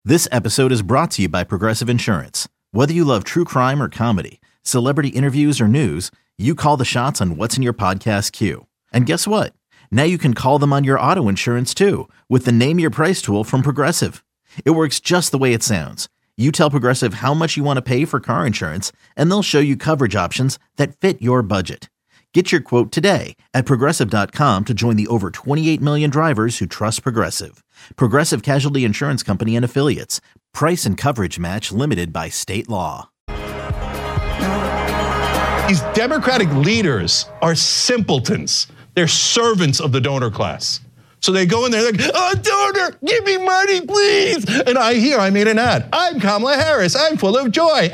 This episode is brought to you by Progressive Insurance. Whether you love true crime or comedy, celebrity interviews or news, you call the shots on what's in your podcast queue. And guess what? Now you can call them on your auto insurance too with the Name Your Price tool from Progressive. It works just the way it sounds. You tell Progressive how much you want to pay for car insurance, and they'll show you coverage options that fit your budget. Get your quote today at Progressive.com to join the over 28 million drivers who trust Progressive. Progressive Casualty Insurance Company and Affiliates. Price and coverage match limited by state law. These Democratic leaders are simpletons. They're servants of the donor class. So they go in there like, oh, donor, give me money, please. And I made an ad. I'm Kamala Harris. I'm full of joy.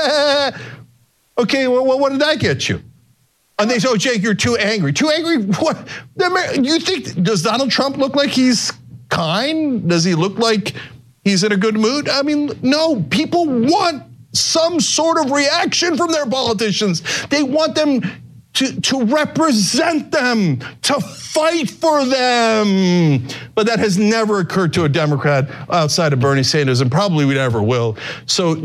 Okay, well, what did that get you? And they say, oh, Jake, you're too angry. Too angry? What? You think, does Donald Trump look like he's kind? Does he look like he's in a good mood? I mean, no, people want some sort of reaction from their politicians. They want them to represent them, to fight for them. But that has never occurred to a Democrat outside of Bernie Sanders, and probably we never will. So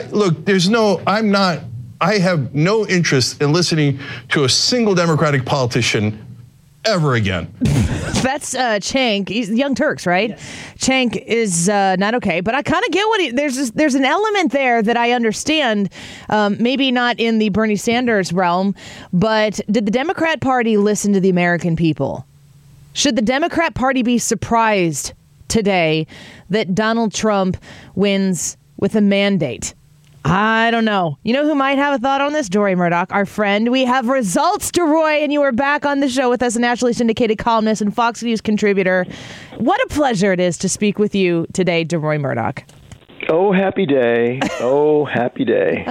I have no interest in listening to a single Democratic politician ever again. That's Cenk. He's Young Turks, right? Yes. Cenk is not okay, but I kind of get what there's an element there that I understand. Maybe not in the Bernie Sanders realm, but did the Democrat Party listen to the American people? Should the Democrat Party be surprised today that Donald Trump wins with a mandate? I don't know. You know who might have a thought on this? DeRoy Murdock, our friend. We have results, DeRoy, and you are back on the show with us, a nationally syndicated columnist and Fox News contributor. What a pleasure it is to speak with you today, DeRoy Murdock. Oh, happy day. Oh, happy day.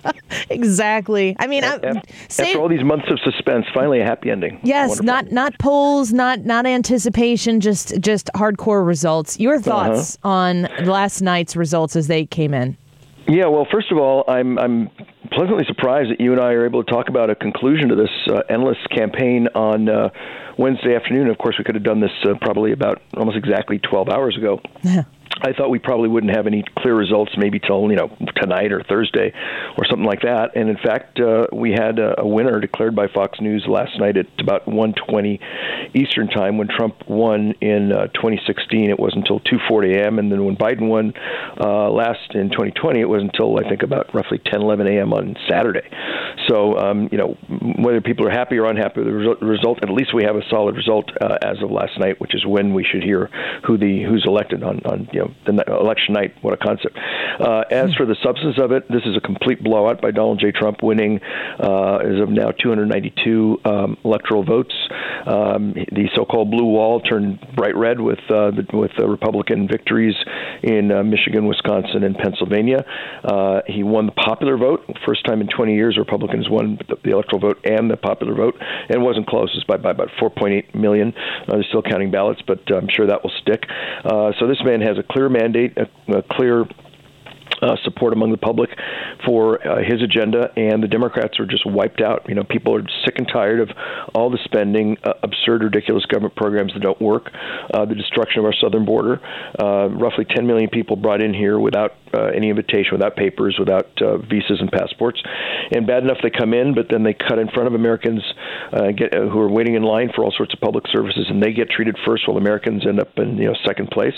Exactly. I mean, after all these months of suspense, finally a happy ending. Yes, not polls, not anticipation, just hardcore results. Your thoughts on last night's results as they came in? Yeah, well, first of all, I'm pleasantly surprised that you and I are able to talk about a conclusion to this endless campaign on Wednesday afternoon. Of course, we could have done this probably about almost exactly 12 hours ago. Yeah. I thought we probably wouldn't have any clear results maybe till, tonight or Thursday or something like that. And in fact, we had a winner declared by Fox News last night at about 1:20 Eastern time when Trump won in 2016. It wasn't until 2:40 a.m. And then when Biden won last in 2020, it was until I think about roughly 10:11 a.m. on Saturday. So, whether people are happy or unhappy with the result, at least we have a solid result as of last night, which is when we should hear who's elected on the election night. What a concept. As for the substance of it, this is a complete blowout by Donald J. Trump, winning as of now 292 electoral votes. The so-called blue wall turned bright red with Republican victories in Michigan, Wisconsin, and Pennsylvania. He won the popular vote. First time in 20 years Republicans won the electoral vote and the popular vote, and it wasn't close. It was by about 4.8 million. They're still counting ballots, but I'm sure that will stick. So this man has a clear mandate, a clear support among the public for his agenda, and the Democrats are just wiped out. People are sick and tired of all the spending, absurd, ridiculous government programs that don't work, the destruction of our southern border, roughly 10 million people brought in here without any invitation, without papers, without visas and passports. And bad enough they come in, but then they cut in front of Americans who are waiting in line for all sorts of public services, and they get treated first while Americans end up in second place.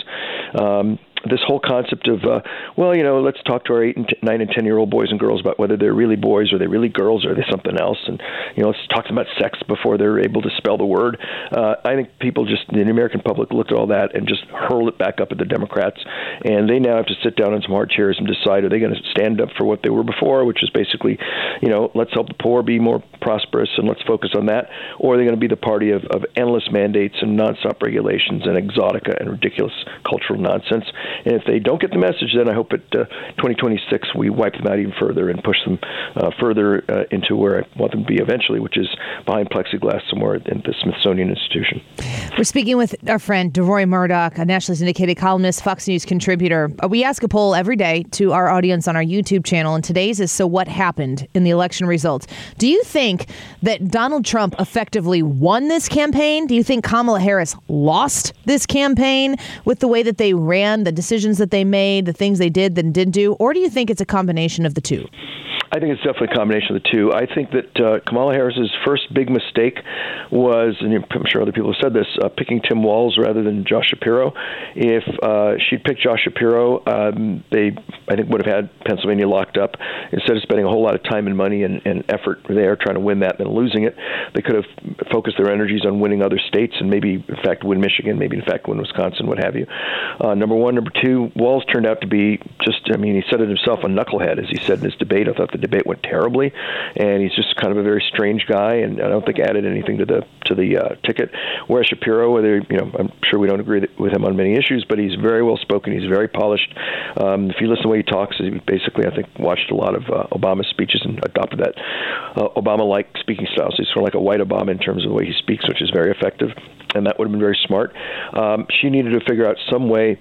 This whole concept of, let's talk to our 8 and 9 and 10-year-old boys and girls about whether they're really boys or they're really girls or are they something else. And, let's talk to them about sex before they're able to spell the word. I think people the American public looked at all that and just hurled it back up at the Democrats. And they now have to sit down in some hard chairs and decide, are they going to stand up for what they were before, which is basically, let's help the poor be more prosperous and let's focus on that. Or are they going to be the party of endless mandates and nonstop regulations and exotica and ridiculous cultural nonsense? And if they don't get the message, then I hope at 2026 we wipe them out even further and push them further into where I want them to be eventually, which is behind plexiglass somewhere in the Smithsonian Institution. We're speaking with our friend DeRoy Murdock, a nationally syndicated columnist, Fox News contributor. We ask a poll every day to our audience on our YouTube channel, and today's is, so what happened in the election results? Do you think that Donald Trump effectively won this campaign? Do you think Kamala Harris lost this campaign with the way that they ran the decisions that they made, the things they did and didn't do? Or do you think it's a combination of the two? I think it's definitely a combination of the two. I think that Kamala Harris's first big mistake was, and I'm sure other people have said this, picking Tim Walz rather than Josh Shapiro. If she'd picked Josh Shapiro, they, I think, would have had Pennsylvania locked up. Instead of spending a whole lot of time and money and effort there trying to win that and then losing it, they could have focused their energies on winning other states and maybe, in fact, win Michigan, maybe, in fact, win Wisconsin, what have you. Number one. Number two, Walz turned out to be just, I mean, he said it himself, a knucklehead, as he said in his debate. I thought the debate went terribly, and he's just kind of a very strange guy, and I don't think added anything to the ticket. Whereas Shapiro, whether I'm sure we don't agree with him on many issues, but he's very well spoken. He's very polished. If you listen to the way he talks, he basically, I think, watched a lot of Obama's speeches and adopted that Obama-like speaking style. So he's sort of like a white Obama in terms of the way he speaks, which is very effective, and that would have been very smart. She needed to figure out some way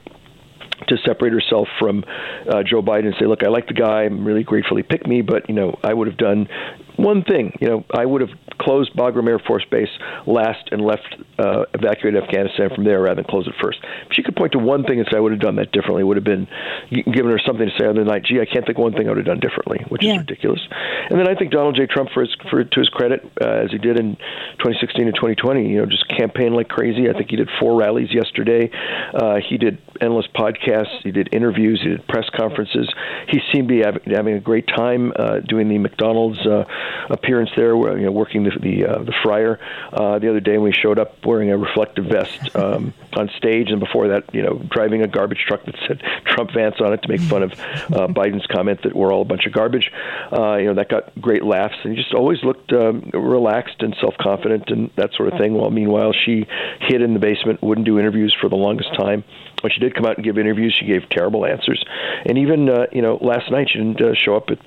to separate herself from Joe Biden and say, look, I like the guy. I'm really grateful he picked me, but, I would have done one thing. I would have closed Bagram Air Force Base last and evacuated Afghanistan from there rather than close it first. If she could point to one thing and say, I would have done that differently, it would have been giving her something to say other than like, gee, I can't think of one thing I would have done differently, which is ridiculous. And then I think Donald J. Trump, to his credit, as he did in 2016 and 2020, just campaigned like crazy. I think he did 4 rallies yesterday. He did endless podcasts. He did interviews. He did press conferences. He seemed to be having a great time doing the McDonald's appearance there, working the fryer the other day when he showed up wearing a reflective vest on stage, and before that, driving a garbage truck that said Trump Vance on it to make fun of Biden's comment that we're all a bunch of garbage. That got great laughs, and he just always looked relaxed and self-confident and that sort of thing. Well, meanwhile, she hid in the basement, wouldn't do interviews for the longest time. When she did come out and give interviews, she gave terrible answers. And even, last night she didn't show up at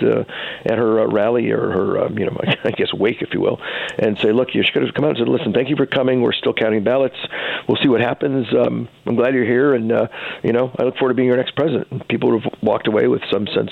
her rally or her, I guess, wake, if you will, and say, look, she could have come out and said, listen, thank you for coming. We're still counting ballots. We'll see what happens. I'm glad you're here. And, I look forward to being your next president. And people would have walked away with some sense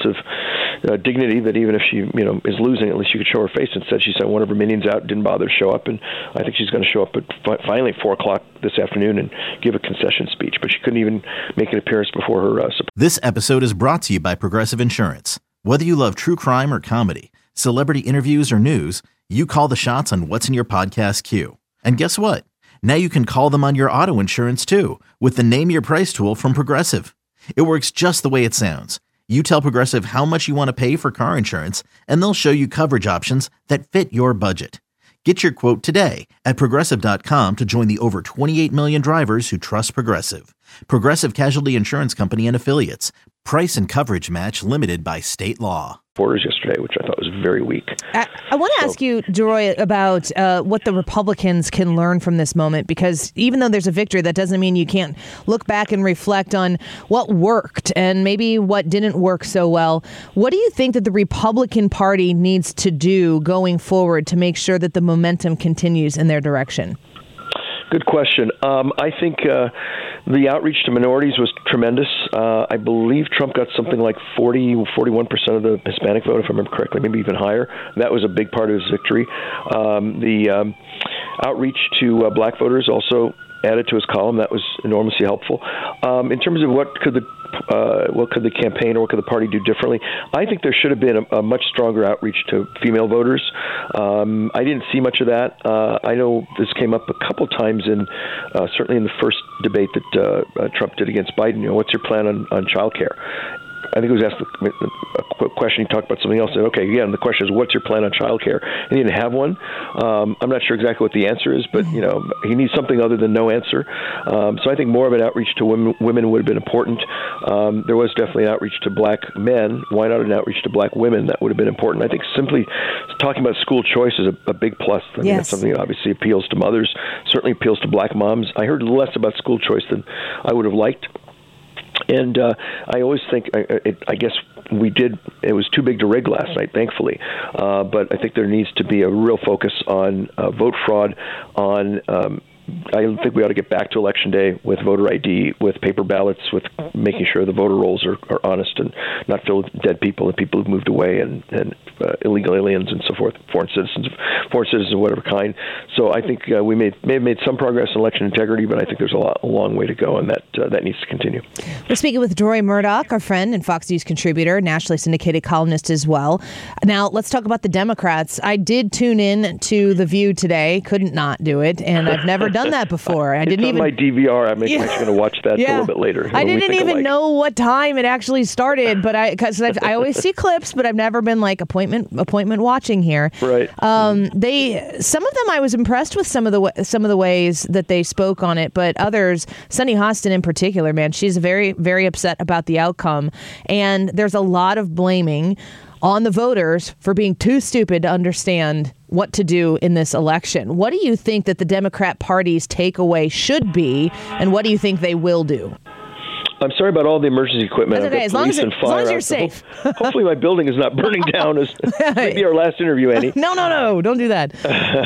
of dignity that even if she, is losing, at least she could show her face. Instead, she sent one of her minions out, didn't bother to show up. And I think she's going to show up at finally 4 o'clock this afternoon and give a concession speech. But she couldn't even make an appearance before her. This episode is brought to you by Progressive Insurance. Whether you love true crime or comedy, celebrity interviews or news, you call the shots on what's in your podcast queue. And guess what? Now you can call them on your auto insurance too with the Name Your Price tool from Progressive. It works just the way it sounds. You tell Progressive how much you want to pay for car insurance, and they'll show you coverage options that fit your budget. Get your quote today at Progressive.com to join the over 28 million drivers who trust Progressive. Progressive Casualty Insurance Company and Affiliates. Price and coverage match limited by state law. Borders yesterday, which I thought was very weak. I want to ask you, DeRoy, about what the Republicans can learn from this moment, because even though there's a victory, that doesn't mean you can't look back and reflect on what worked and maybe what didn't work so well. What do you think that the Republican Party needs to do going forward to make sure that the momentum continues in their direction? Good question. I think the outreach to minorities was tremendous. I believe Trump got something like 41% of the Hispanic vote, if I remember correctly, maybe even higher. That was a big part of his victory. The outreach to black voters also added to his column. That was enormously helpful. In terms of what could the campaign or what could the party do differently, I think there should have been a much stronger outreach to female voters. I didn't see much of that. I know this came up a couple times certainly in the first debate that Trump did against Biden. What's your plan on child care? I think it was asked a question. He talked about something else. Said, okay, again, the question is, what's your plan on child care? And he didn't have one. I'm not sure exactly what the answer is, but he needs something other than no answer. So I think more of an outreach to women would have been important. There was definitely an outreach to black men. Why not an outreach to black women? That would have been important. I think simply talking about school choice is a big plus. I mean, that's something that obviously appeals to mothers, certainly appeals to black moms. I heard less about school choice than I would have liked. And I always think, I guess it was too big to rig last night, thankfully. But I think there needs to be a real focus on vote fraud, on I think we ought to get back to Election Day with voter ID, with paper ballots, with making sure the voter rolls are honest and not filled with dead people and people who've moved away and illegal aliens and so forth, foreign citizens of whatever kind. So I think we may have made some progress in election integrity, but I think there's a long way to go, and that needs to continue. We're speaking with Dory Murdoch, our friend and Fox News contributor, nationally syndicated columnist as well. Now, let's talk about the Democrats. I did tune in to The View today, couldn't not do it, and I've never done that before. I didn't even. It's on my DVR. I'm actually going to watch that a little bit later. I didn't even know what time it actually started, but because I always see clips, but I've never been like appointment watching here. Right. Some of them I was impressed with some of the ways that they spoke on it, but others, Sunny Hostin in particular, man, she's very, very upset about the outcome, and there's a lot of blaming on the voters for being too stupid to understand what to do in this election. What do you think that the Democrat Party's takeaway should be, and what do you think they will do? I'm sorry about all the emergency equipment. That's okay, as long as you're safe. Hopefully my building is not burning down. As maybe our last interview, Annie. No, don't do that.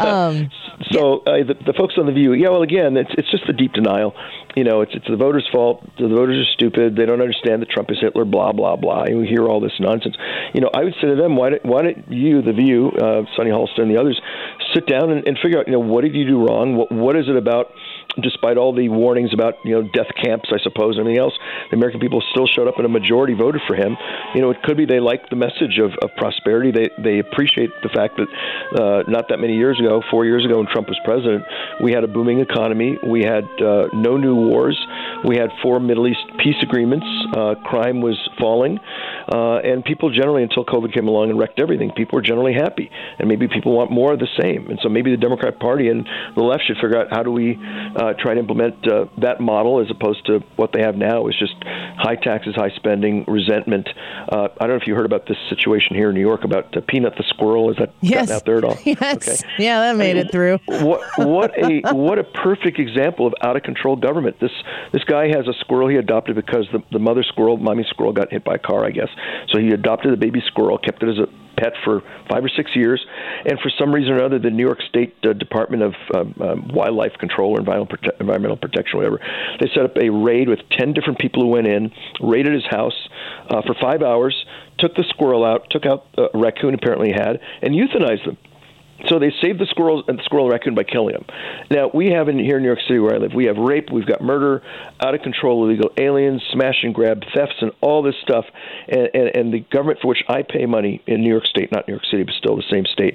The folks on The View, well, again, it's just the deep denial. It's the voters' fault. The voters are stupid. They don't understand that Trump is Hitler, blah, blah, blah. And we hear all this nonsense. I would say to them, why don't you, The View, Sunny Hostin and the others, sit down and figure out, what did you do wrong? What is it about, despite all the warnings about, death camps, I suppose, and everything else, the American people still showed up and a majority voted for him. It could be they like the message of prosperity. They appreciate the fact that not that many years ago, 4 years ago when Trump was president, we had a booming economy. We had no new wars. We had 4 Middle East peace agreements. Crime was falling. And people generally, until COVID came along and wrecked everything, people were generally happy. And maybe people want more of the same. And so maybe the Democrat Party and the left should figure out how do we try to implement that model as opposed to what they have now is just high taxes, high spending, resentment. I don't know if you heard about this situation here in New York about Peanut the squirrel. Is that gotten out there at all? Yes. Okay. Yeah, that made it through. What a perfect example of out of control government. This guy has a squirrel he adopted because the mother squirrel, mommy squirrel, got hit by a car, I guess. So he adopted the baby squirrel, kept it as a pet for 5 or 6 years, and for some reason or another, the New York State Department of Wildlife Control or Environmental Protection, whatever, they set up a raid with 10 different people who went in, raided his house for 5 hours, took the squirrel out, took out a raccoon apparently he had, and euthanized them. So they saved the squirrel and raccoon by killing them. Now, we have here in New York City where I live, we have rape, we've got murder, out of control illegal aliens, smash and grab, thefts, and all this stuff. And the government for which I pay money in New York State, not New York City, but still the same state,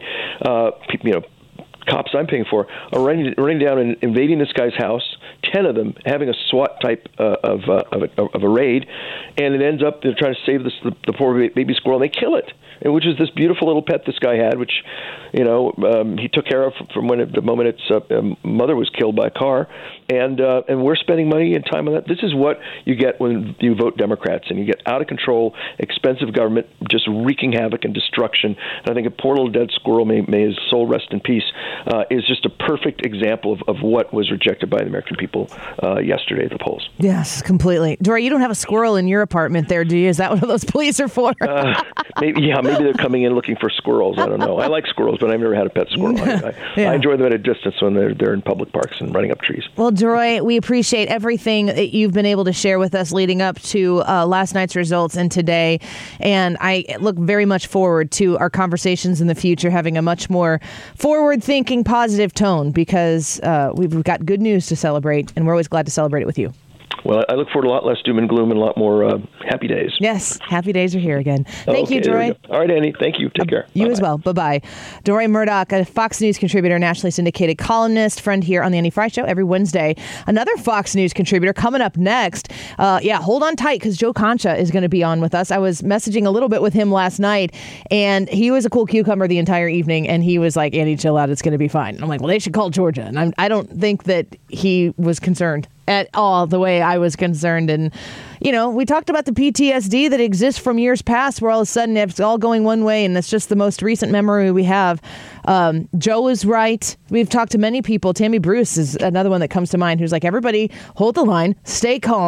cops I'm paying for are running down and invading this guy's house, 10 of them, having a SWAT type of a raid, and it ends up they're trying to save the poor baby squirrel, and they kill it. Which is this beautiful little pet this guy had, which, he took care of from the moment its mother was killed by a car, and we're spending money and time on that. This is what you get when you vote Democrats, and you get out of control, expensive government just wreaking havoc and destruction. And I think a poor little dead squirrel, may his soul rest in peace, is just a perfect example of what was rejected by the American people yesterday at the polls. Yes, completely. Dory, you don't have a squirrel in your apartment there, do you? Is that what those police are for? Maybe they're coming in looking for squirrels. I don't know. I like squirrels, but I've never had a pet squirrel. I enjoy them at a distance when they're in public parks and running up trees. Well, Dory, we appreciate everything that you've been able to share with us leading up to last night's results and today. And I look very much forward to our conversations in the future having a much more forward-thinking, positive tone because we've got good news to celebrate, and we're always glad to celebrate it with you. Well, I look forward to a lot less doom and gloom and a lot more happy days. Yes, happy days are here again. Thank you, Dory. All right, Annie. Thank you. Take care. You Bye-bye. as well. Bye-bye. Dory Murdoch, a Fox News contributor, nationally syndicated columnist, friend here on the Annie Frey Show every Wednesday. Another Fox News contributor coming up next. Hold on tight because Joe Concha is going to be on with us. I was messaging a little bit with him last night, and he was a cool cucumber the entire evening, and he was like, Annie, chill out. It's going to be fine. I'm like, well, they should call Georgia. And I don't think that he was concerned at all the way I was concerned. And, we talked about the PTSD that exists from years past where all of a sudden it's all going one way and that's just the most recent memory we have. Joe is right. We've talked to many people. Tammy Bruce is another one that comes to mind who's like, everybody hold the line, stay calm.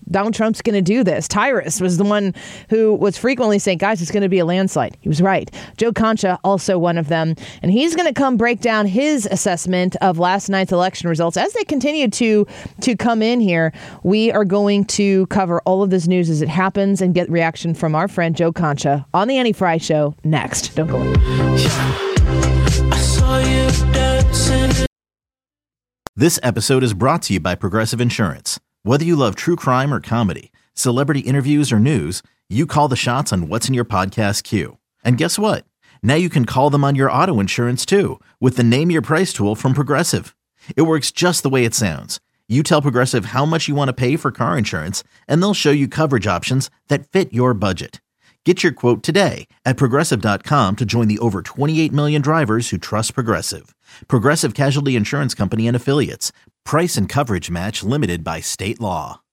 Donald Trump's going to do this. Tyrus was the one who was frequently saying, guys, it's going to be a landslide. He was right. Joe Concha, also one of them. And he's going to come break down his assessment of last night's election results. As they continue to come in here, we are going to cover all of this news as it happens and get reaction from our friend Joe Concha on the Annie Frey Show next. Don't go away. I saw you dancing. This episode is brought to you by Progressive Insurance. Whether you love true crime or comedy, celebrity interviews or news, you call the shots on what's in your podcast queue. And guess what? Now you can call them on your auto insurance too with the Name Your Price tool from Progressive. It works just the way it sounds. You tell Progressive how much you want to pay for car insurance, and they'll show you coverage options that fit your budget. Get your quote today at Progressive.com to join the over 28 million drivers who trust Progressive. Progressive Casualty Insurance Company and Affiliates. Price and coverage match limited by state law.